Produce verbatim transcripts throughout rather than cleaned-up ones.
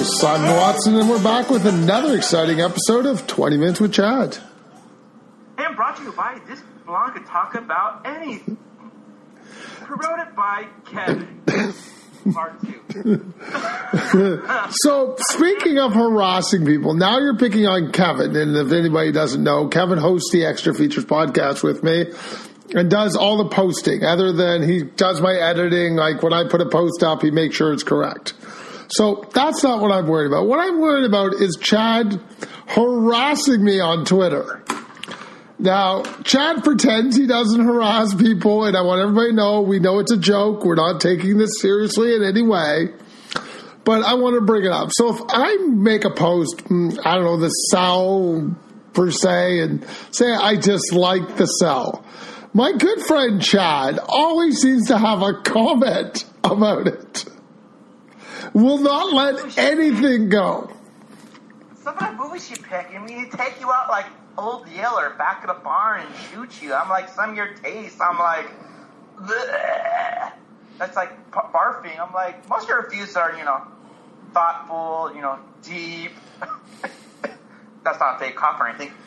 is Simon Watson, and we're back with another exciting episode of twenty minutes with Chad. And brought to you by this blog could talk about anything. Promoted by Kevin. Part two. So, speaking of harassing people, now you're picking on Kevin. And if anybody doesn't know, Kevin hosts the Extra Features podcast with me and does all the posting. Other than he does my editing, like when I put a post up, he makes sure it's correct. So that's not what I'm worried about. What I'm worried about is Chad harassing me on Twitter. Now, Chad pretends he doesn't harass people, and I want everybody to know we know it's a joke. We're not taking this seriously in any way. But I want to bring it up. So if I make a post, I don't know, the cell per se, and say I dislike the cell, my good friend Chad always seems to have a comment about it. Will not let anything go. Some of the movies you pick, I mean, they take you out like Old Yeller back at a bar and shoot you. I'm like, some of your taste. I'm like, bleh. That's like barfing. I'm like, most of your reviews are, you know, thoughtful, you know, deep. That's not a fake cough or anything.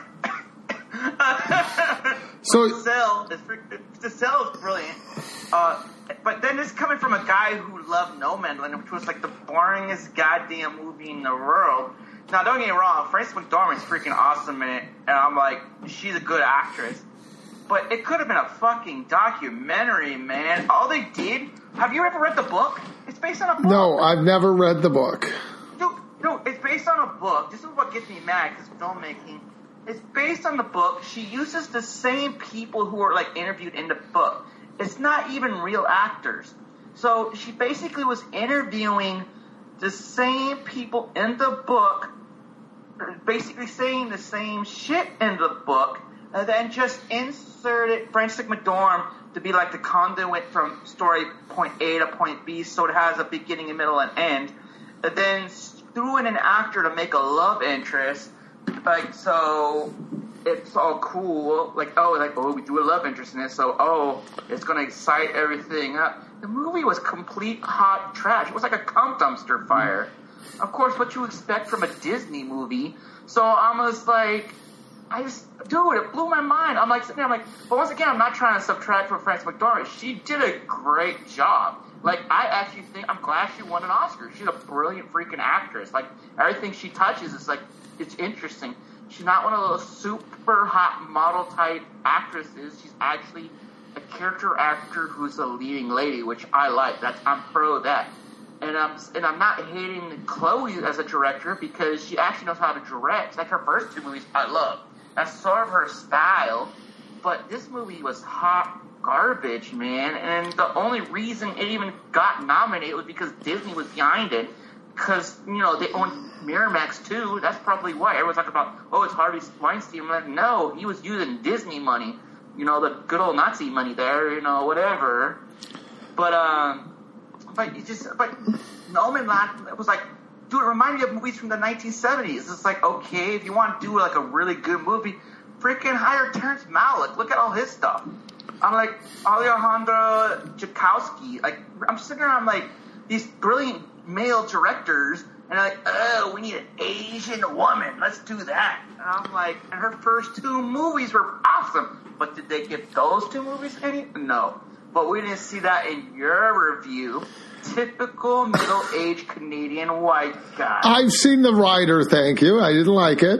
So the cell is the cell is brilliant. Uh, but then it's coming from a guy who loved Nomadland, which was like the boringest goddamn movie in the world. Now, don't get me wrong, Frances McDormand's freaking awesome in it, and I'm like, she's a good actress. But it could have been a fucking documentary, man. All they did, have you ever read the book? It's based on a book. No, I've never read the book. No, no, it's based on a book. This is what gets me mad, because filmmaking. It's based on the book. She uses the same people who are, like, interviewed in the book. It's not even real actors. So she basically was interviewing the same people in the book, basically saying the same shit in the book, and then just inserted Frances McDormand to be like the conduit from story point A to point B, so it has a beginning, a middle, and end. And then threw in an actor to make a love interest, like, so it's all cool. Like, oh, like, oh, we do a love interest in this, so, oh, it's going to excite everything up. The movie was complete hot trash. It was like a cum dumpster fire. Of course, what you expect from a Disney movie. So I was like, I just, dude, it blew my mind. I'm like sitting there, I'm like, but once again, I'm not trying to subtract from Frances McDormand. She did a great job. Like, I actually think, I'm glad she won an Oscar. She's a brilliant freaking actress. Like, everything she touches is like, it's interesting. She's not one of those super hot model type actresses. She's actually a character actor who's a leading lady, which I like. That's, I'm pro that. And I'm and I'm not hating Chloe as a director because she actually knows how to direct. Like her first two movies, I love. That's sort of her style. But this movie was hot garbage, man. And the only reason it even got nominated was because Disney was behind it. Because, you know, they own Miramax too. That's probably why. Everyone's talking about, oh, it's Harvey Weinstein. I'm like, no, he was using Disney money. You know, the good old Nazi money there, you know, whatever. But, um... But you just, but Nomadland, it was like, dude, it reminded me of movies from the nineteen seventies. It's like, okay, if you want to do like a really good movie, freaking hire Terrence Malick. Look at all his stuff. I'm like, Alejandro Jodorowsky. Like, I'm sitting there, I'm like, these brilliant male directors, and I'm like, oh, we need an Asian woman. Let's do that. And I'm like, and her first two movies were awesome. But did they give those two movies any? No. But we didn't see that in your review. Typical middle-aged Canadian white guy. I've seen The Rider, thank you. I didn't like it.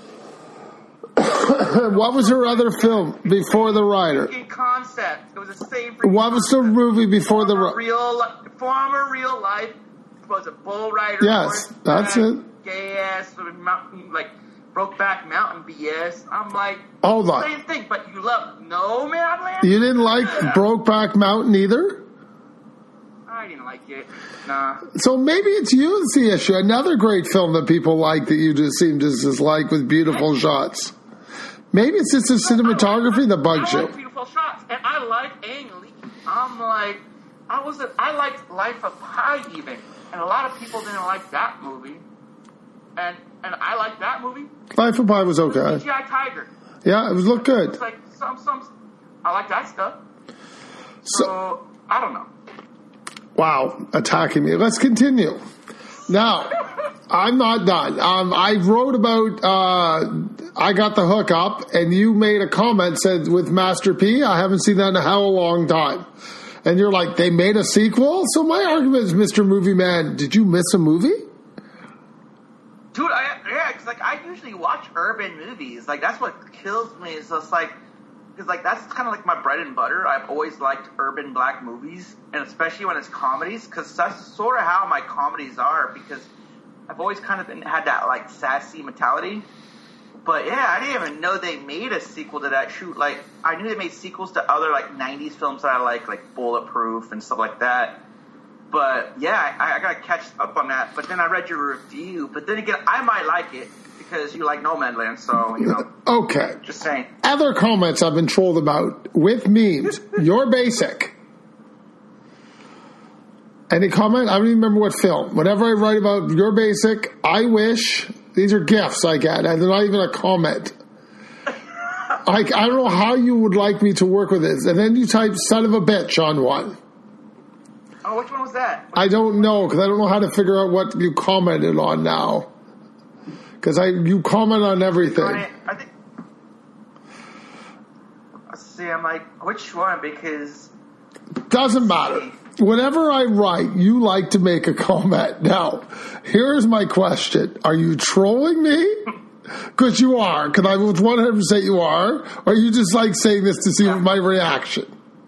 What was her other film before The Rider? Concept. It was the same. What was the movie before The Rider? Real, former real life. Was a bull rider? Yes, that's it. Gay ass, like Brokeback Mountain B S. I'm like, hold on. Same thing, but you love Nomadland? You didn't like Brokeback Mountain either? I didn't like it. Nah. So maybe it's you that's the issue. Another great film that people like that you just seem to dislike with beautiful shots. Maybe it's just the cinematography that bugs you. I like beautiful shots, and I like Ang Lee. I'm like, I was, I liked Life of Pi even, and a lot of people didn't like that movie. And and I like that movie. Life of Pi was okay. C G I Tiger. Yeah, it was looked good. It's like some some. I like that stuff. So, so I don't know. Wow, attacking me. Let's continue. Now, I'm not done. Um, I wrote about uh, I Got the Hook Up, and you made a comment said with Master P, I haven't seen that in a hell of a long time. And you're like, they made a sequel? So my argument is, Mister Movie Man, did you miss a movie? Dude, I, yeah, because like I usually watch urban movies. Like that's what kills me. Is just like, because like that's kind of like my bread and butter. I've always liked urban black movies, and especially when it's comedies, because that's sort of how my comedies are. Because I've always kind of been, had that like sassy mentality. But yeah, I didn't even know they made a sequel to that. Shoot, like I knew they made sequels to other like nineties films that I like, like Bulletproof and stuff like that. But yeah, I, I gotta catch up on that. But then I read your review. But then again, I might like it because you like No Man's Land. So you know. Okay. Just saying. Other comments I've been trolled about with memes. You're basic. Any comment? I don't even remember what film. Whenever I write about You're Basic, I wish. These are gifts I get, and they're not even a comment. I, I don't know how you would like me to work with this. And then you type son of a bitch on one. Oh, which one was that? I don't know, because I don't know how to figure out what you commented on now. Because I you comment on everything. I, I think, let's see, I'm like, which one? Because... Doesn't matter. Whenever I write, you like to make a comment. Now, here's my question. Are you trolling me? Because you are. Because I would one hundred percent you are. Or are you just like saying this to see yeah. my reaction?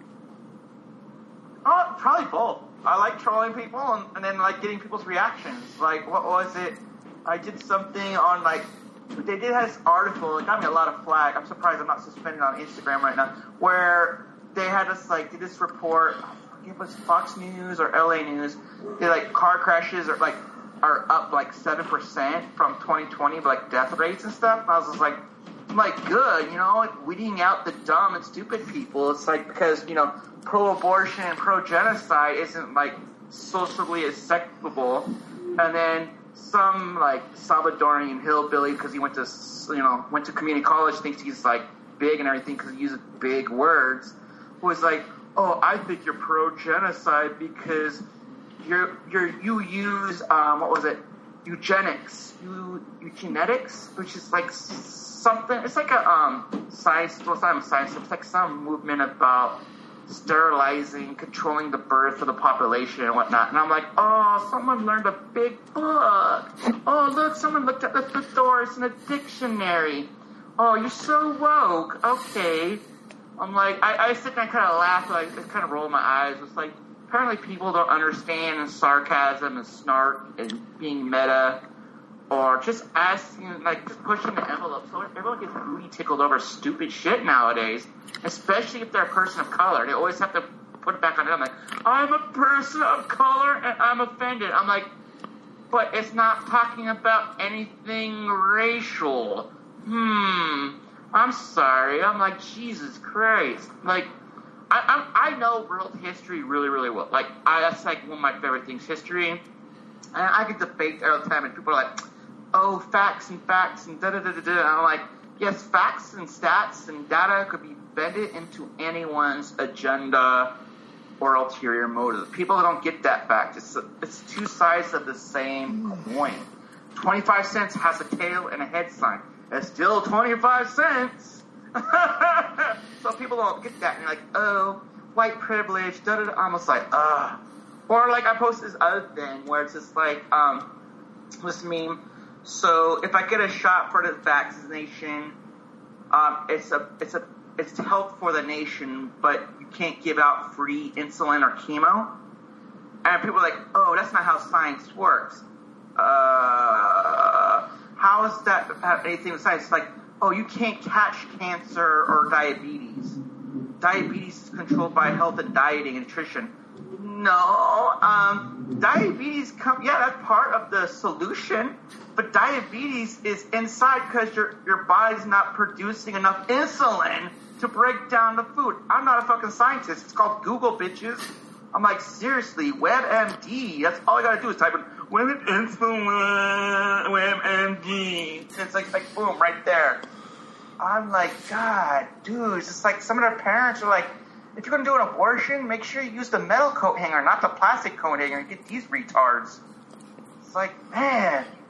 Oh, probably both. I like trolling people and, and then like getting people's reactions. Like, what was it? I did something on like, they did have this article. It got me a lot of flack. I'm surprised I'm not suspended on Instagram right now. Where they had us like, did this report. It was Fox News or L A News. They like car crashes are like are up like seven percent from twenty twenty, but like death rates and stuff. And I was just like, I'm like, good, you know, like weeding out the dumb and stupid people. It's like because you know, pro-abortion and pro-genocide isn't like socially acceptable, and then some like Salvadorian hillbilly because he went to you know went to community college thinks he's like big and everything because he uses big words. Was like. Oh, I think you're pro-genocide because you're you're you use um what was it eugenics you eugenetics which is like something it's like a um science well it's not a science it's like some movement about sterilizing controlling the birth of the population and whatnot and I'm like oh someone learned a big book oh look someone looked at the thesaurus in a dictionary oh you're so woke okay. I'm like, I, I sit there and kind of laugh, like, I kind of roll my eyes. It's like, apparently people don't understand sarcasm and snark and being meta or just asking, like, just pushing the envelope. So everyone gets booty tickled over stupid shit nowadays, especially if they're a person of color. They always have to put it back on them. Like, I'm a person of color and I'm offended. I'm like, but it's not talking about anything racial. Hmm. I'm sorry. I'm like, Jesus Christ. Like, I I, I know world history really, really well. Like, I, that's like one of my favorite things, history. And I can debate all the time, and people are like, oh, facts and facts and da-da-da-da-da. And I'm like, yes, facts and stats and data could be bended into anyone's agenda or ulterior motive. People don't get that fact. It's, it's two sides of the same coin. twenty-five cents has a tail and a head sign. It's still twenty-five cents. So people don't get that. And you're like, oh, white privilege, da da da. Almost like, ugh. Or like I posted this other thing where it's just like, um, this meme. So if I get a shot for the vaccination, um, it's a, it's a, it's to help for the nation, but you can't give out free insulin or chemo. And people are like, oh, that's not how science works. Uh, how does that have anything with science? It's like, oh, you can't catch cancer or diabetes. Diabetes is controlled by health and dieting and nutrition. No, um, diabetes come, yeah, that's part of the solution, but diabetes is inside because your, your body's not producing enough insulin to break down the food. I'm not a fucking scientist. It's called Google, bitches. I'm like, seriously, WebMD, that's all I gotta do is type in women insulin, WebMD. And it's like, like, boom, right there. I'm like, God, dude, it's just like some of their parents are like, if you're going to do an abortion, make sure you use the metal coat hanger, not the plastic coat hanger, and get these retards. It's like, man,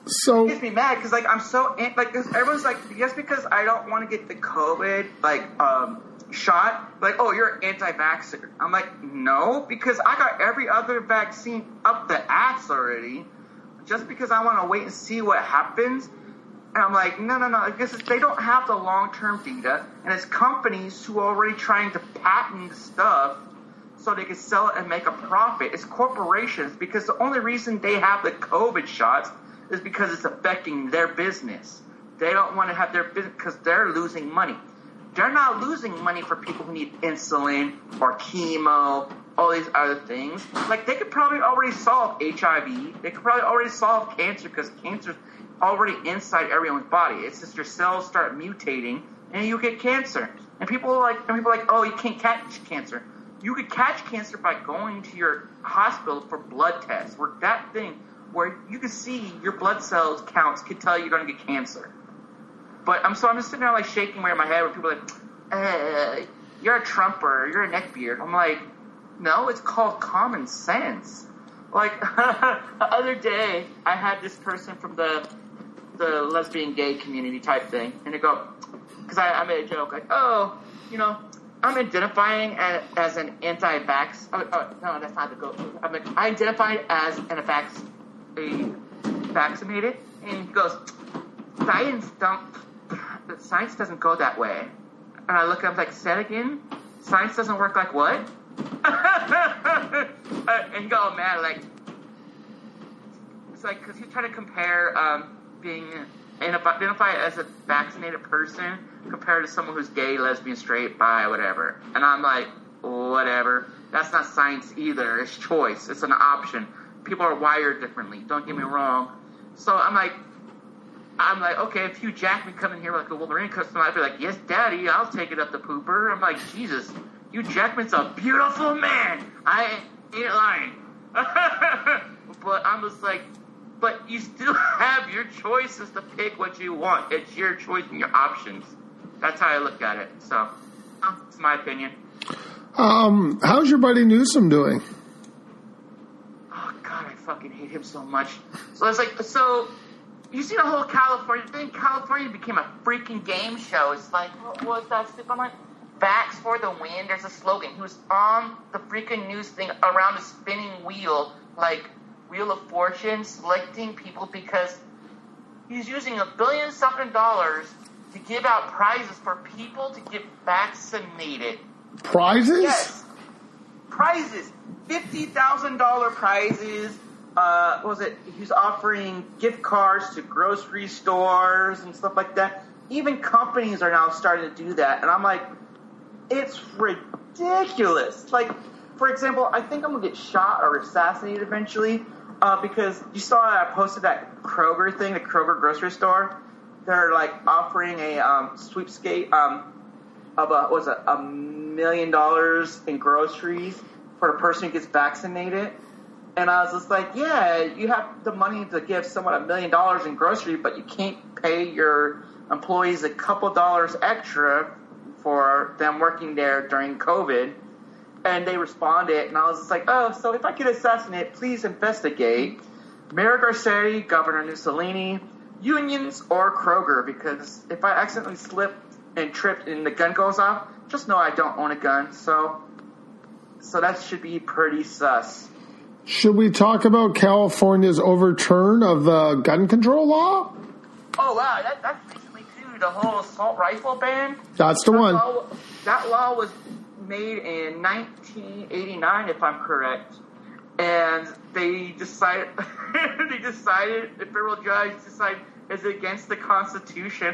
So it gets me mad because like I'm so like everyone's like just because I don't want to get the COVID like um shot like oh you're an anti-vaxxer. I'm like no because I got every other vaccine up the ass already. Just because I want to wait and see what happens. And I'm like, no, no, no. Because they don't have the long-term data. And it's companies who are already trying to patent stuff so they can sell it and make a profit. It's corporations because the only reason they have the COVID shots is because it's affecting their business. They don't want to have their business because they're losing money. They're not losing money for people who need insulin or chemo, all these other things. Like, they could probably already solve H I V. They could probably already solve cancer because cancer's already inside everyone's body. It's just your cells start mutating and you get cancer. And people are like, and people are like, oh, you can't catch cancer. You could catch cancer by going to your hospital for blood tests. Where that thing where you can see your blood cells counts could tell you you're going to get cancer. But I'm so I'm just sitting there like shaking my head where people are like, uh, you're a Trumper, you're a neckbeard. I'm like, no, it's called common sense. Like the other day, I had this person from the the lesbian gay community type thing, and they go, because I, I made a joke like, oh, you know, I'm identifying as, as an anti-vax. Oh, oh, no, that's not the go. I'm like, I identify as an vax, a vaccinated, and he goes, science don't, science doesn't go that way. And I look at him like, say it again. Science doesn't work like what? And you go, man, like, it's like, because he's trying to compare um, being identified as a vaccinated person compared to someone who's gay, lesbian, straight, bi, whatever. And I'm like, whatever. That's not science either. It's choice. It's an option. People are wired differently. Don't get me wrong. So I'm like, I'm like, okay, if Hugh Jackman come in here like a Wolverine customer, I'd be like, yes, daddy, I'll take it up the pooper. I'm like, Jesus, Hugh Jackman's a beautiful man. I ain't lying. But I'm just like, but you still have your choices to pick what you want. It's your choice and your options. That's how I look at it. So, it's my opinion. Um, how's your buddy Newsom doing? Oh, God, I fucking hate him so much. So, it's like, so, you see the whole California thing? California became a freaking game show. It's like, what was that stupid? I'm like, Vax for the win. There's a slogan. He was on the freaking news thing around a spinning wheel, like Wheel of Fortune, selecting people because he's using a billion something dollars to give out prizes for people to get vaccinated. Prizes? Yes. Prizes. fifty thousand dollars prizes. Uh, what was it? He's offering gift cards to grocery stores and stuff like that. Even companies are now starting to do that. And I'm like, it's ridiculous. Like, for example, I think I'm going to get shot or assassinated eventually uh, because you saw I posted that Kroger thing, the Kroger grocery store. They're, like, offering a um, sweepskate um, of, a, what was it, a million dollars in groceries for the person who gets vaccinated. And I was just like, yeah, you have the money to give someone a million dollars in grocery, but you can't pay your employees a couple dollars extra for them working there during COVID. And they responded, and I was just like, oh, so if I get assassinated, please investigate Mayor Garcetti, Governor Mussolini, unions, or Kroger, because if I accidentally slip and trip and the gun goes off, just know I don't own a gun. So, so that should be pretty sus. Should we talk about California's overturn of the gun control law? Oh, wow, that, that's recently, too, the whole assault rifle ban. That's the that one. Law, that law was made in nineteen eighty-nine, if I'm correct. And they decided, they decided, the federal judge decided it's against the Constitution.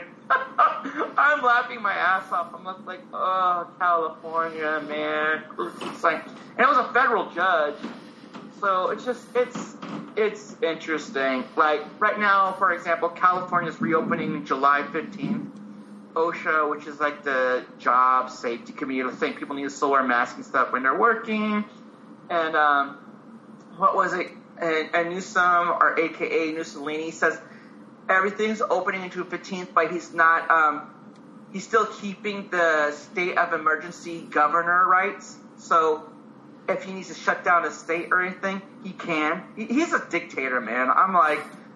I'm laughing my ass off. I'm just like, oh, California, man. It's like, and it was a federal judge. So it's just, it's, it's interesting. Like right now, for example, California's reopening July fifteenth. OSHA, which is like the job safety committee, saying people need to wear masks and stuff when they're working. And um, what was it? And, and Newsom, or A K A Mussolini, says everything's opening until fifteenth, but he's not. Um, he's still keeping the state of emergency governor rights. So if he needs to shut down a state or anything, he can. He, he's a dictator, man. I'm like,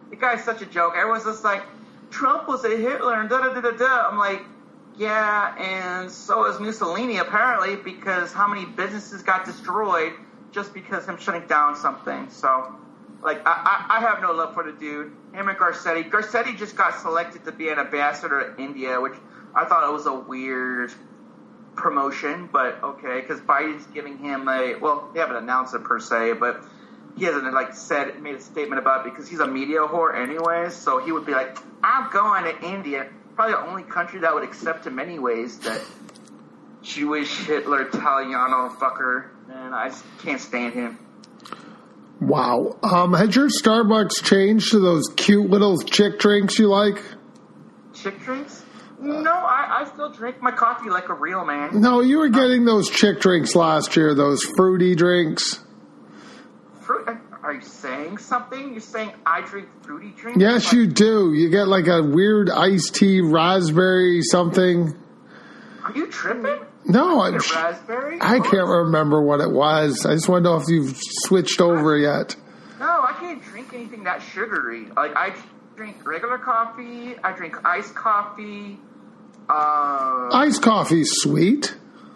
the guy's such a joke. Everyone's just like, Trump was a Hitler and da da da da da. I'm like, yeah, and so is Mussolini apparently, because how many businesses got destroyed just because him shutting down something. So, like, I, I, I have no love for the dude. Him and Garcetti. Garcetti just got selected to be an ambassador to India, which I thought it was a weird promotion, but okay, because Biden's giving him a, well, they haven't announced it per se, but he hasn't, like, said, made a statement about it because he's a media whore anyways, so he would be like, I'm going to India. Probably the only country that would accept him anyways, that Jewish Hitler Italiano fucker, and I just can't stand him. Wow. Um, has your Starbucks changed to those cute little chick drinks you like? Chick drinks? No, I, I still drink my coffee like a real man. No, you were getting those chick drinks last year, those fruity drinks. Fruit? Are you saying something? You're saying I drink fruity drinks? Yes, like, you do. You get like a weird iced tea, raspberry something. Are you tripping? No, I'm, raspberry? I can't remember what it was. I just want to know if you've switched over yet. No, I can't drink anything that sugary. Like, I drink regular coffee. I drink iced coffee. Uh, Iced coffee's sweet.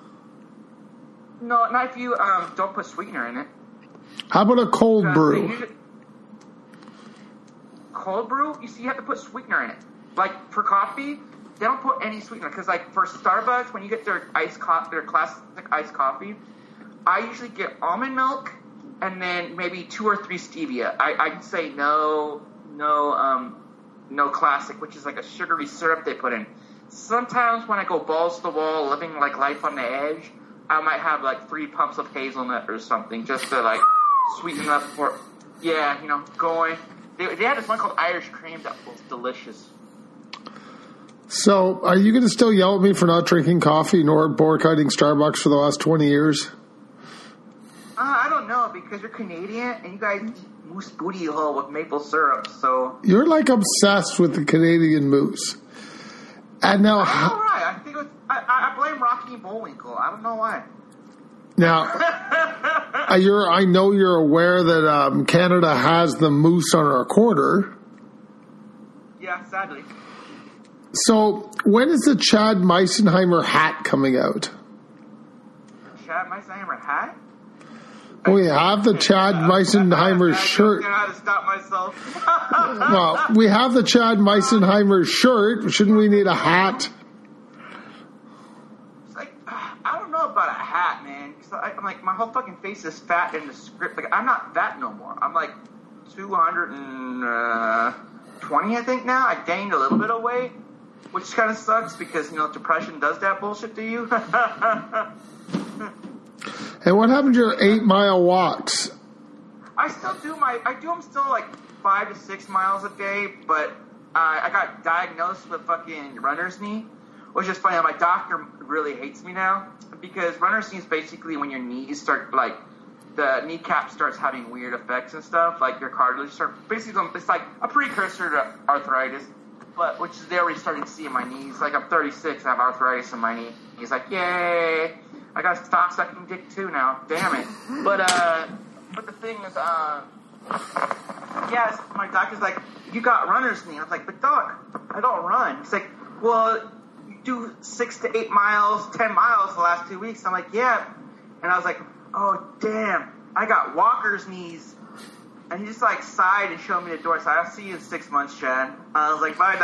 No, not if you um, don't put sweetener in it. How about a cold Uh, brew? usually- cold brew? You see, you have to put sweetener in it. Like, for coffee, they don't put any sweetener. Because, like, for Starbucks, when you get their iced co- their classic iced coffee, I usually get almond milk and then maybe two or three stevia. I, I'd say no, no, um, no classic, which is like a sugary syrup they put in. Sometimes when I go balls to the wall, living, like, life on the edge, I might have, like, three pumps of hazelnut or something just to, like, sweeten up for, yeah, you know, going. They, they had this one called Irish Cream that was delicious. So, are you going to still yell at me for not drinking coffee nor boycotting Starbucks for the last twenty years? Uh, I don't know, because you're Canadian and you guys eat moose booty hole with maple syrup, so. You're like obsessed with the Canadian moose. And now, All right, I think it was, I, I blame Rocky Bullwinkle. I don't know why. now, uh, you're, I know you're aware that um, Canada has the moose on our quarter. Yeah, sadly. So, when is the Chad Meisenheimer hat coming out? Chad Meisenheimer hat? We have the Chad Meisenheimer shirt. I don't know how to stop myself. Well, we have the Chad Meisenheimer shirt. Shouldn't we need a hat? It's like, I don't know about a hat, man. Cause I, I'm like, my whole fucking face is fat in the script. Like, I'm not fat no more. I'm like two hundred twenty, I think now. I gained a little bit of weight, which kind of sucks because, you know, depression does that bullshit to you. And what happened to your eight mile walks? I still do my, I do them still like five to six miles a day, but uh, I got diagnosed with fucking runner's knee, which is funny. My doctor really hates me now because runner's knee is basically when your knees start, like, the kneecap starts having weird effects and stuff, like your cartilage start, basically it's like a precursor to arthritis, but which is they already starting to see in my knees. Like, I'm thirty-six, I have arthritis in my knee. He's like, yay, I gotta stop sucking dick too now, damn it. But uh, but the thing is, uh, yes, my doctor's like, you got runner's knee. I was like, but doc, I don't run. He's like, well, you do six to eight miles, ten miles the last two weeks. I'm like, yeah, and I was like, oh damn, I got walker's knees. And he just, like, sighed and showed me the door. So I'll see you in six months, Chad. I was like, bye,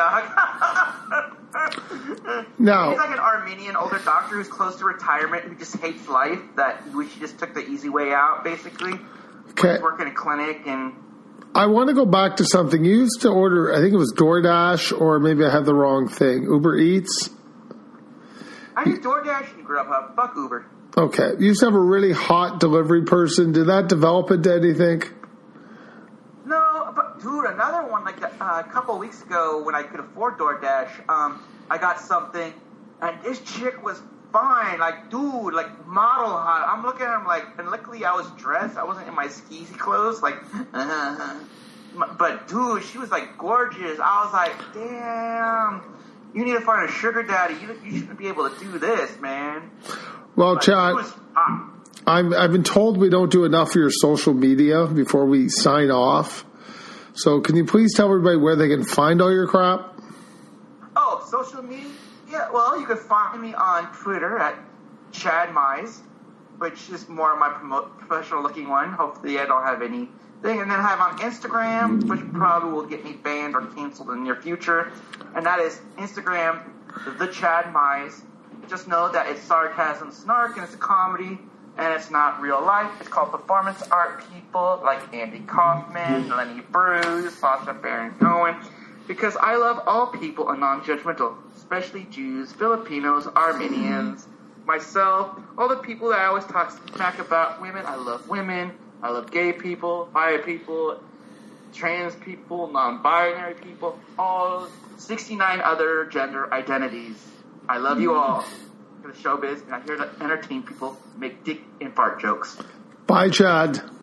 dog. No. He's like an Armenian older doctor who's close to retirement who just hates life, that he wish he just took the easy way out, basically. Okay. He's working in a clinic and... I want to go back to something. You used to order, I think it was DoorDash, or maybe I had the wrong thing. Uber Eats? I did DoorDash and Grubhub. Fuck Uber. Okay. You used to have a really hot delivery person. Did that develop into anything? No, but dude, another one, like uh, a couple of weeks ago when I could afford DoorDash, um, I got something, and this chick was fine, like, dude, like, model hot. I'm looking at him like, and luckily I was dressed, I wasn't in my skeezy clothes, like, uh, but dude, she was, like, gorgeous. I was like, damn, you need to find a sugar daddy. You, you shouldn't be able to do this, man. Well, But Chad, she was hot. I'm, I've been told we don't do enough for your social media before we sign off. So can you please tell everybody where they can find all your crap? Oh, social media? Yeah, well, you can find me on Twitter at Chad Mize, which is more of my promo- professional-looking one. Hopefully I don't have anything. And then I have on Instagram, which probably will get me banned or canceled in the near future. And that is Instagram, The Chad Mize. Just know that it's sarcasm, snark, and it's a comedy, and it's not real life. It's called performance art people like Andy Kaufman, Lenny Bruce, Sacha Baron Cohen. Because I love all people and non-judgmental, especially Jews, Filipinos, Armenians, myself, all the people that I always talk smack about women. I love women. I love gay people, bi people, trans people, non-binary people, all sixty-nine other gender identities. I love you all. For the showbiz, and I'm here to entertain people, make dick and fart jokes. Bye, Chad.